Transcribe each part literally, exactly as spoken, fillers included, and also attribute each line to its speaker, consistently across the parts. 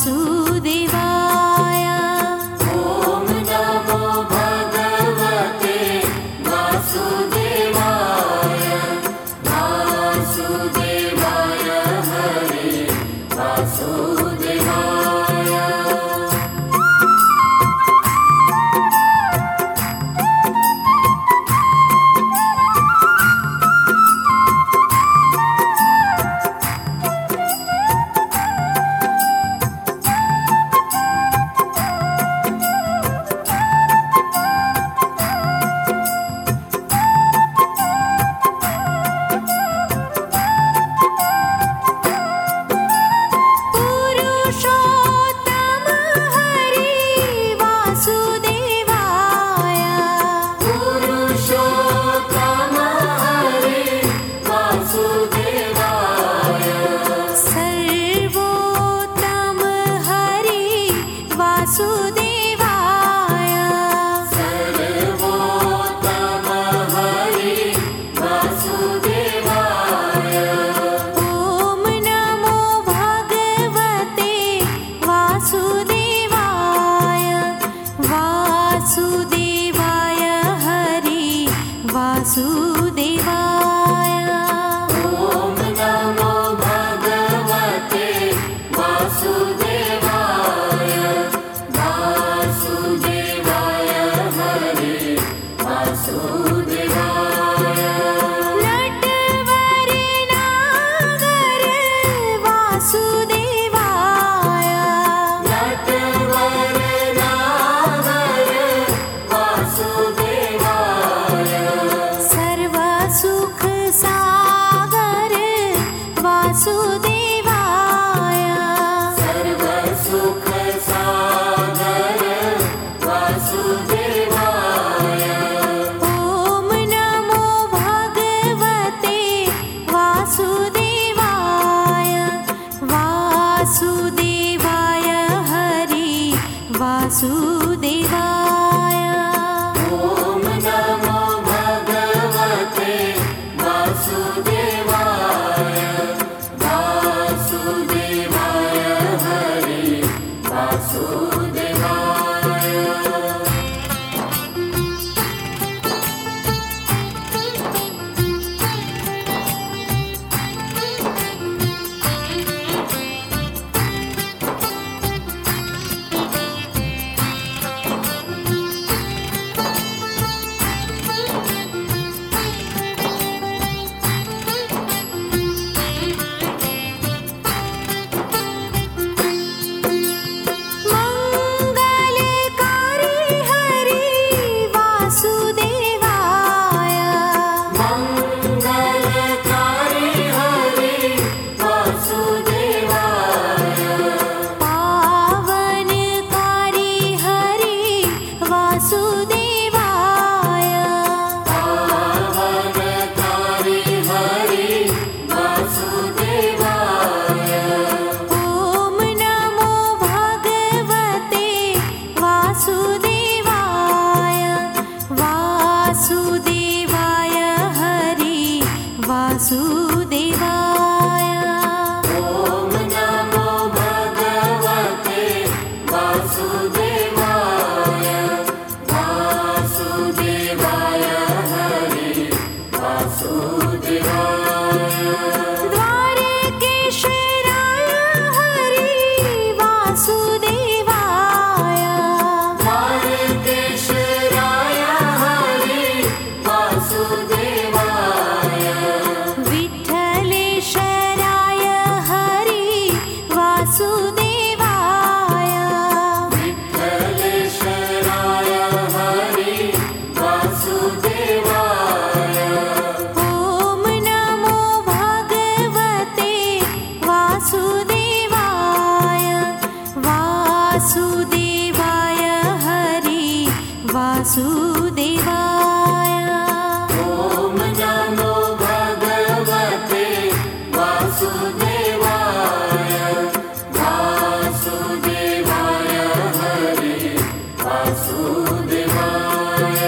Speaker 1: वासुदेवाय।
Speaker 2: ॐ नमो भगवते वासुदेवाय। वासुदेवाय हरे वासुदेवाय।
Speaker 1: पुरुषोत्तम हरि वासुदेवाय।
Speaker 2: पुरुषोत्तम हरे वासुदेवाय।
Speaker 1: सर्वोत्तम हरि वासुदेवाय।
Speaker 2: सर्वोत्तम हरे वासुदेवाय।
Speaker 1: ॐ नमो भगवते वासुदेवाय। वासुदेवाय हरि वासुदेवाय।
Speaker 2: ॐ नमो भगवते वासुदेवाय। वासुदेवाय हरे वासुदेवाय।
Speaker 1: नटवर नागर वासुदेवाय।
Speaker 2: नटवर नागर वासुदेवाय।
Speaker 1: सर्वसुख सागर वासुदेवाय।
Speaker 2: सर्वसुख सागर वासुदेवाय।
Speaker 1: ॐ नमो भगवते वासुदेवाय। वासुदेवाय हरि वासुदेवाय।
Speaker 2: ॐ नमो भगवते वासुदेवाय। वासुदेवाय हरे वासुदेवाय।
Speaker 1: मंगलकारी हरि वासुदेवाय।
Speaker 2: मंगलकारी हरे वासुदेवाय।
Speaker 1: पावनकारी हरि वासुदेवाय।
Speaker 2: पावनकारी हरे वासुदेवाय।
Speaker 1: ॐ नमो भगवते वासुदेवाय। वासुदेवाय हरि वासुदेवाय।
Speaker 2: ॐ नमो भगवते वासुदेवाय। वासुदेवाय हरे वासुदेवाय।
Speaker 1: द्वारकेश्वराय हरि वासुदेवाय।
Speaker 2: द्वारकेश्वराय हरे वासुदेवाय।
Speaker 1: विठ्ठलेश्वराय हरि वासुदेवाय।
Speaker 2: विठ्ठलेश्वराय हरे वासुदेवाय।
Speaker 1: ॐ नमो भगवते वासुदेवाय। वासुदेवाय हरि वासुदेवाय।
Speaker 2: ॐ नमो भगवते वासुदेवाय। वासुदेवाय हरे वासुदेवाय।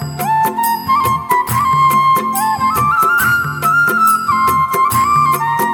Speaker 1: ॐ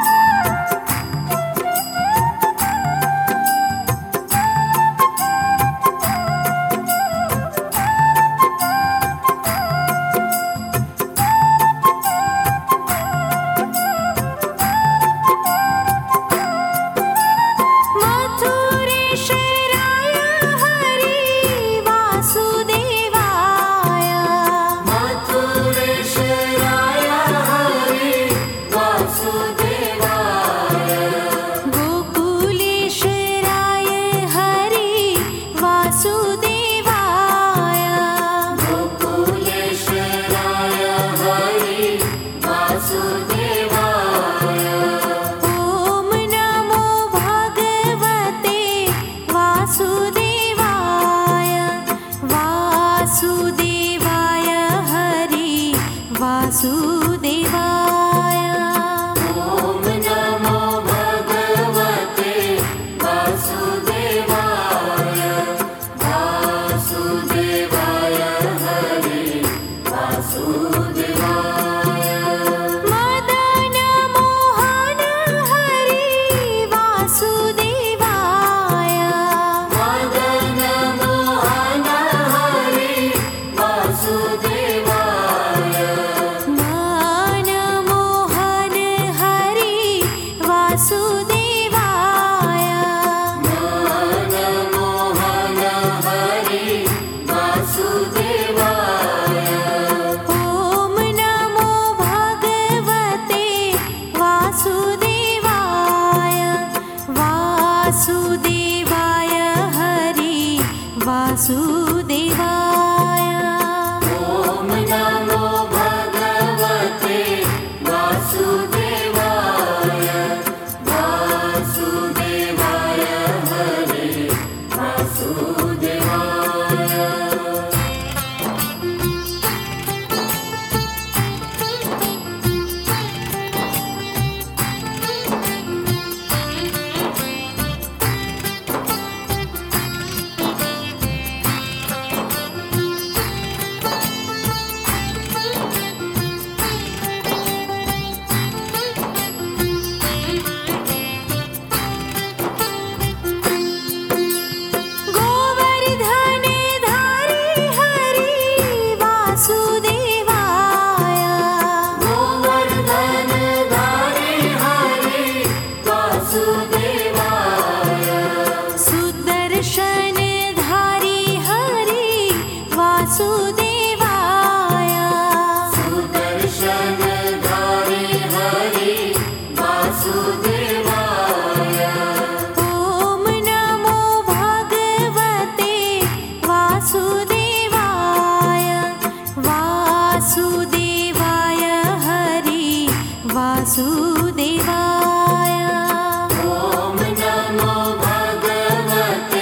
Speaker 1: वासुदेवाय
Speaker 2: ॐ नमो भगवते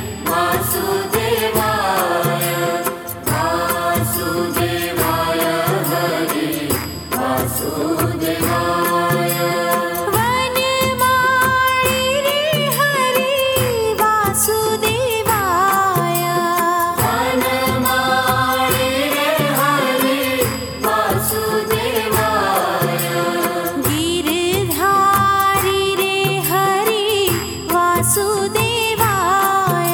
Speaker 2: वासुदेवाय वासुदेवाय हरि वासुदेवाय
Speaker 1: वनमाळि रे हरि वासुदेवाय
Speaker 2: वनमाळि रे हरि वासुदेवाय
Speaker 1: गिरधारी रे हरि वासुदेवाय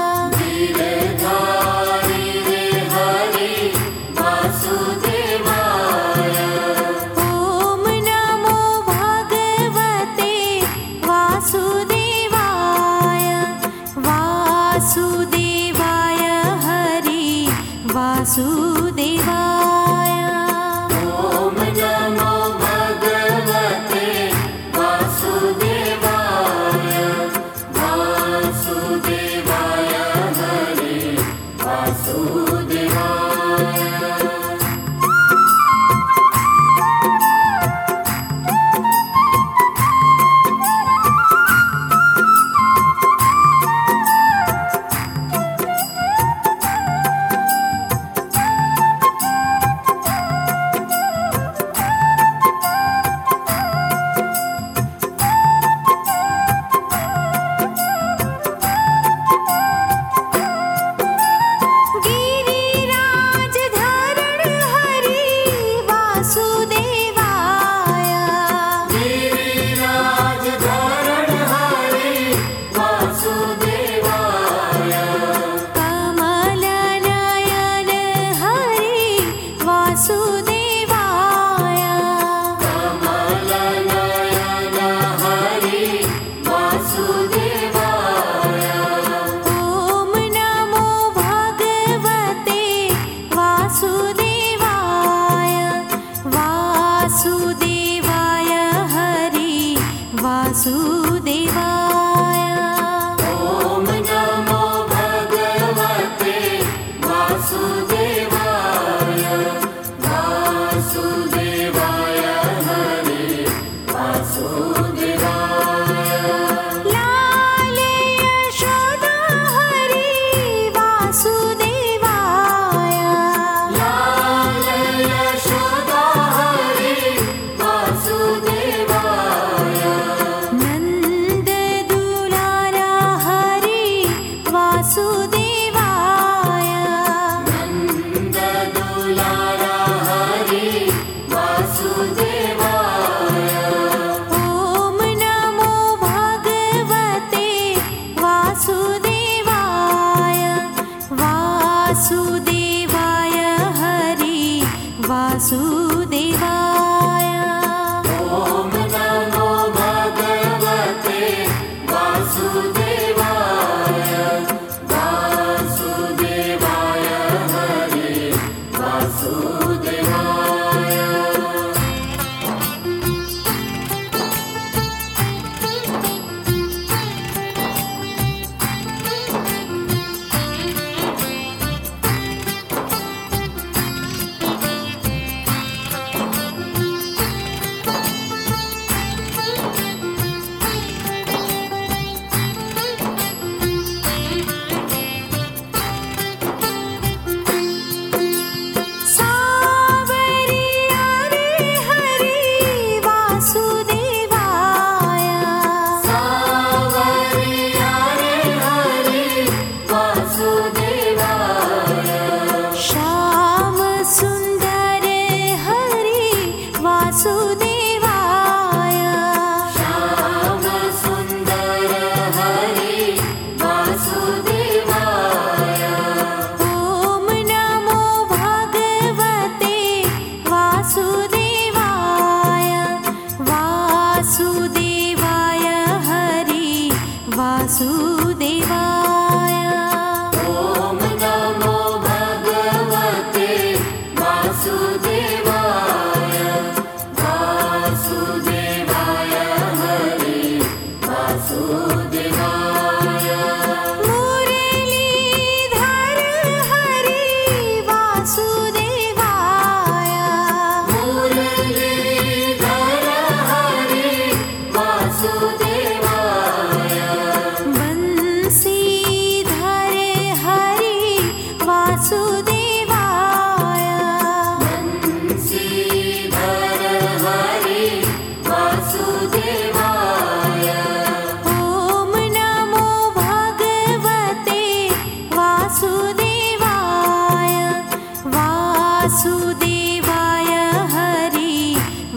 Speaker 2: गिरधारी रे हरि वासुदेवाय
Speaker 1: ॐ नमो भगवते वासुदेवाय वासुदेवाय हरि वासुदेवाय
Speaker 2: ॐ नमो भगवते वासुदेवाय वासुदेवाय हरि वासुदेवाय
Speaker 1: गिरिराज धरण हरि वासुदेवाय
Speaker 2: गिरिराज धरण हरि वासुदेवाय
Speaker 1: कमल नयन हरि वासुदेवाय
Speaker 2: कमल नयन हरि वासुदेवाय
Speaker 1: ॐ नमो भगवते वासुदेवाय वासुदेवाय हरि वासुदेवाय
Speaker 2: ॐ नमो भगवते वासुदेवाय वासुदेवाय हरि वासुदेवाय
Speaker 1: लाल यशोदा हरि वासुदेवाय
Speaker 2: लाल यशोदा हरि वासुदेवाय
Speaker 1: नन्द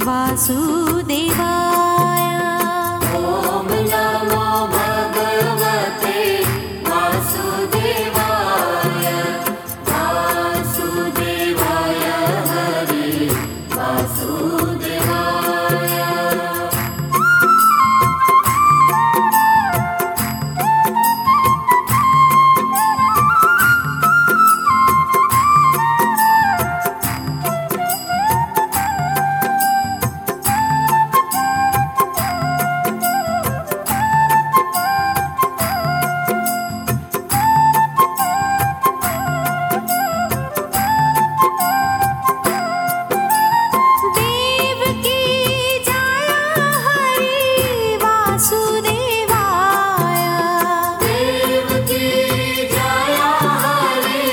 Speaker 1: वासुदेवाय
Speaker 2: ॐ नमो भगवते वासुदेवाय वासुदेवाय हरे वासुदेवाय
Speaker 1: देवकी जाया हरि वासुदेवाय
Speaker 2: देवकी जाया हरे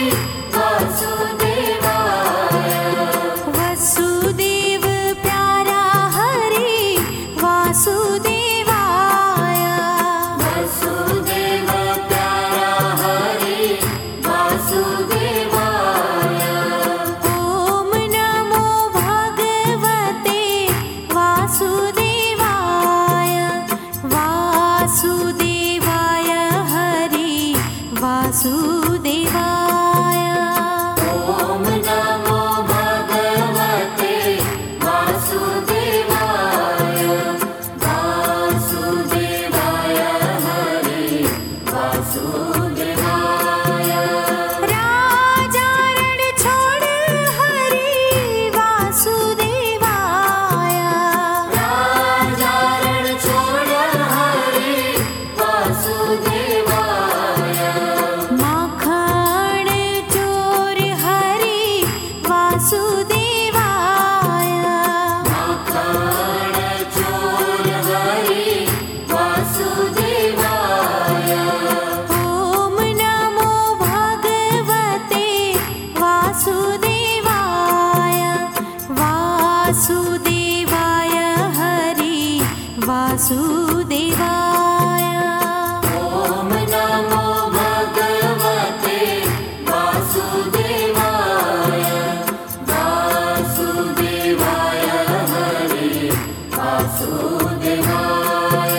Speaker 2: वासुदेवाय
Speaker 1: वसुदेव प्यारा हरि वासुदेवाय
Speaker 2: वसुदेव प्यारा हरे वासुदेवाय
Speaker 1: ॐ नमो भगवते वासुदेवाय वासुदेवाय हरि वासुदेवाय
Speaker 2: ॐ नमो भगवते वासुदेवाय वासुदेवाय हरे वासुदेवाय
Speaker 1: राजा रण छोड़ हरि वासुदेवाय
Speaker 2: राजा रण छोड़ हरे वासुदेवाय
Speaker 1: माखण चोर हरि वासुदेवाय
Speaker 2: माखण चोर हरे वासुदेवाय
Speaker 1: ॐ नमो भगवते वासुदेवाय वासुदेवाय हरि वासुदेवाय
Speaker 2: ॐ नमो भगवते वासुदेवाय वासुदेवाय हरे वासुदेवाय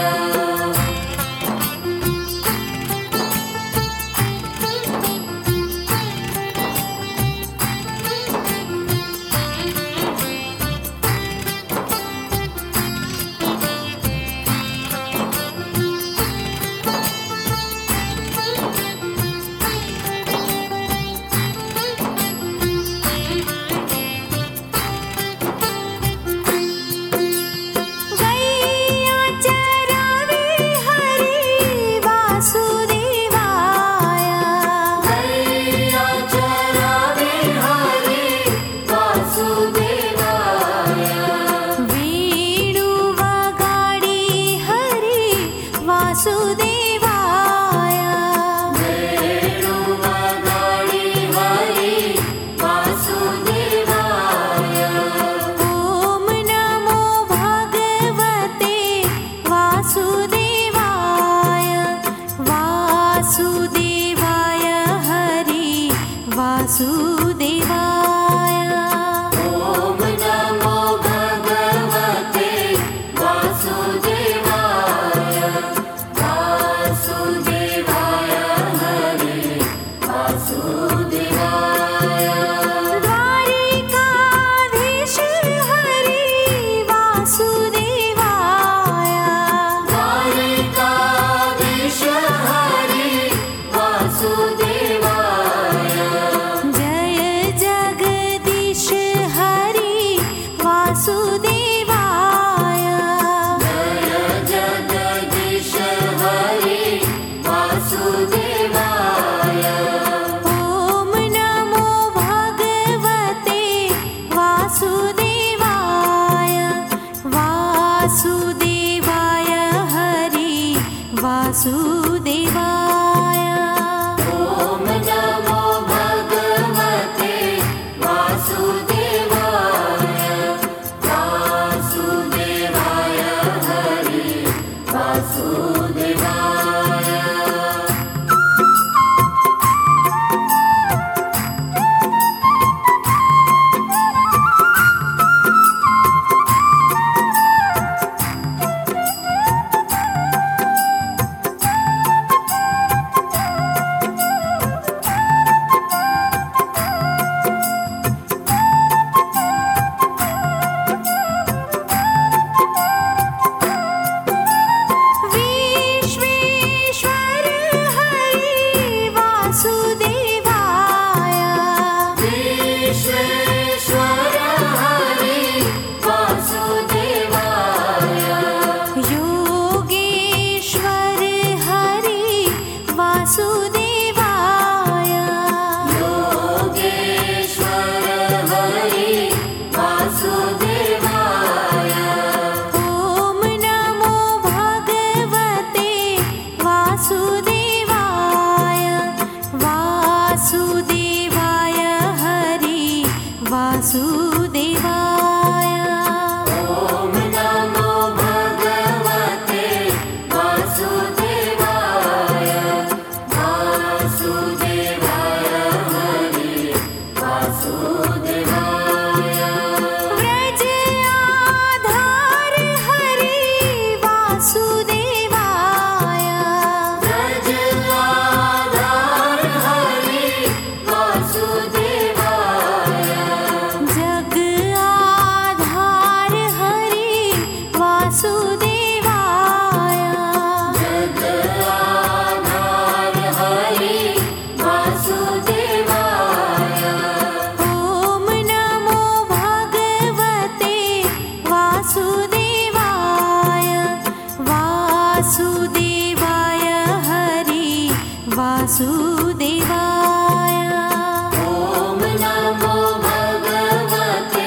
Speaker 1: वासुदेवाय
Speaker 2: ॐ नमो भगवते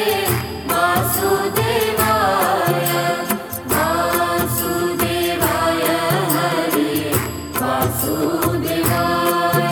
Speaker 2: वासुदेवाय वासुदेवाय हरे वासुदेवाय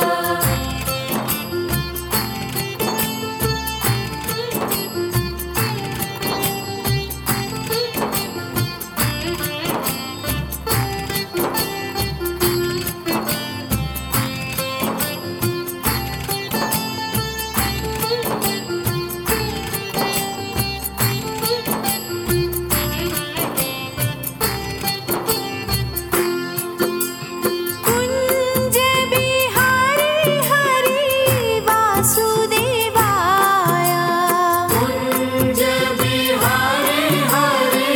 Speaker 1: कुंज बिहारी हरि वासुदेवाय
Speaker 2: कुंज बिहारी हरि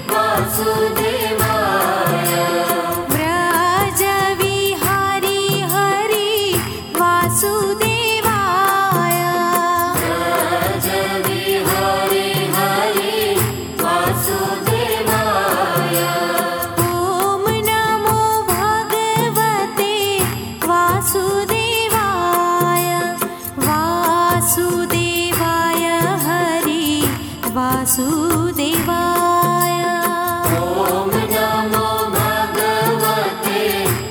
Speaker 2: वासुदेवाय
Speaker 1: व्रज विहारी हरि वासुदेवाय
Speaker 2: व्रज विहारी हरि वासुदेवाय
Speaker 1: ॐ नमो भगवते वासुदेवाय वासुदेवाय हरि वासुदेवाय
Speaker 2: ॐ नमो भगवते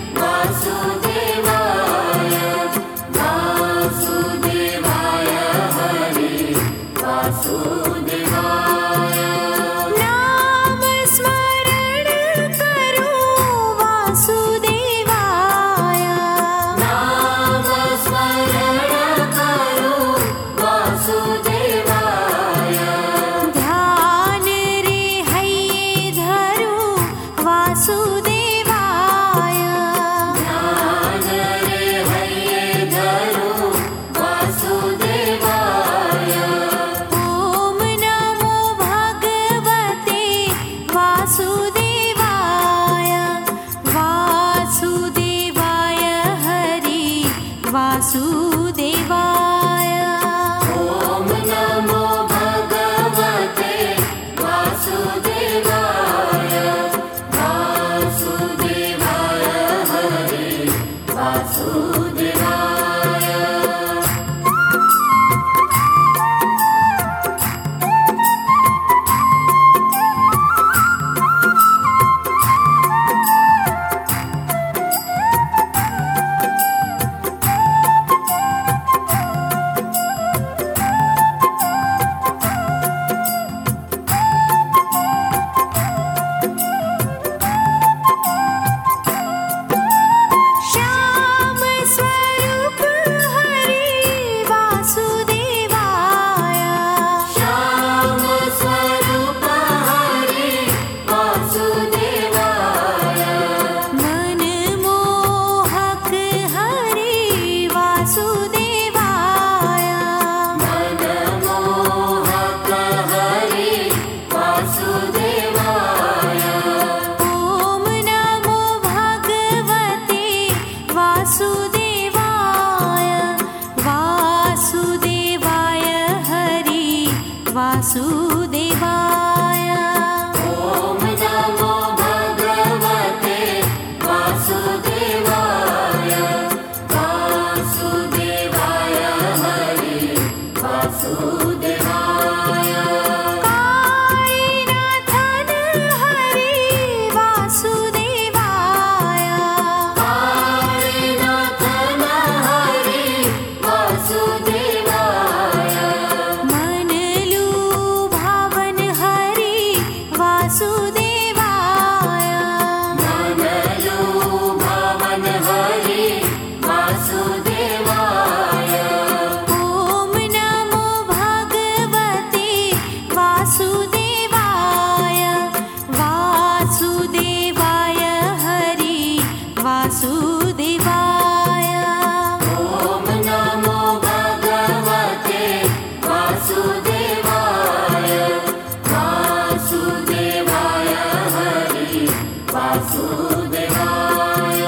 Speaker 2: वासुदेवाय वासुदेवाय हरि वासुदेवाय
Speaker 1: नाम स्मरण करो वासुदेवाय
Speaker 2: नाम स्मरण करो वासुदेवाय
Speaker 1: ध्यान रे हैये धरो वासुदेवाय
Speaker 2: ध्यान रे हैये धरो वासुदेवाय
Speaker 1: ॐ नमो भगवते वासुदेवाय वासुदेवाय हरि वासुदेवाय
Speaker 2: ॐ नमो भगवते वासुदेवाय वासुदेवाय हरे वासुदेवाय
Speaker 1: श्याम स्वरूप हरि वासुदेवाय
Speaker 2: श्याम स्वरूप हरि वासुदेवाय
Speaker 1: मनमोहक हरि वासुदेवाय
Speaker 2: मनमोहक हरि वासुदेवाय
Speaker 1: ॐ नमो भगवते वासुदेवाय वासुदेवाय हरि वासुदेवाय
Speaker 2: ॐ नमो भगवते वासुदेवाय वासुदेवाय हरि वासुदेवाय
Speaker 1: कायनाथन हरि वासुदेवाय
Speaker 2: कालीनाथन हरि वासुदेवाय
Speaker 1: मनलुभावन हरि वासुदेवाय
Speaker 2: मनलुभावन हरि वासुदेवाय
Speaker 1: ॐ नमो भगवते वासुदेवाय वासुदेवाय हरि वासुदेवाय
Speaker 2: ॐ नमो भगवते वासुदेवाय वासुदेवाय हरि वासुदेवाय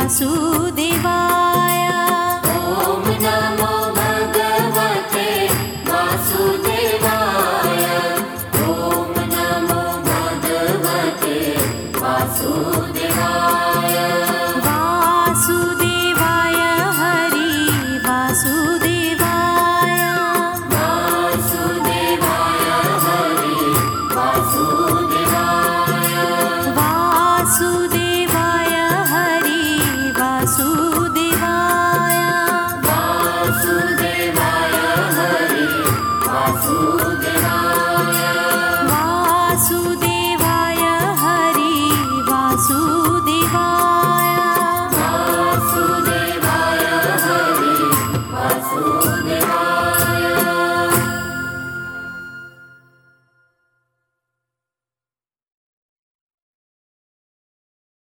Speaker 1: वासुदेवाय
Speaker 2: ॐ नमो भगवते वासुदेवाय ॐ नमो भगवते वासुदेवाय
Speaker 1: वासुदेवाय हरि वासुदेवाय
Speaker 2: वासुदेवाय हरि वासुदेवाय
Speaker 1: वासुदेवाय हरि वासुदेवाय
Speaker 2: वासुदेवाय हरि वासुदेवाय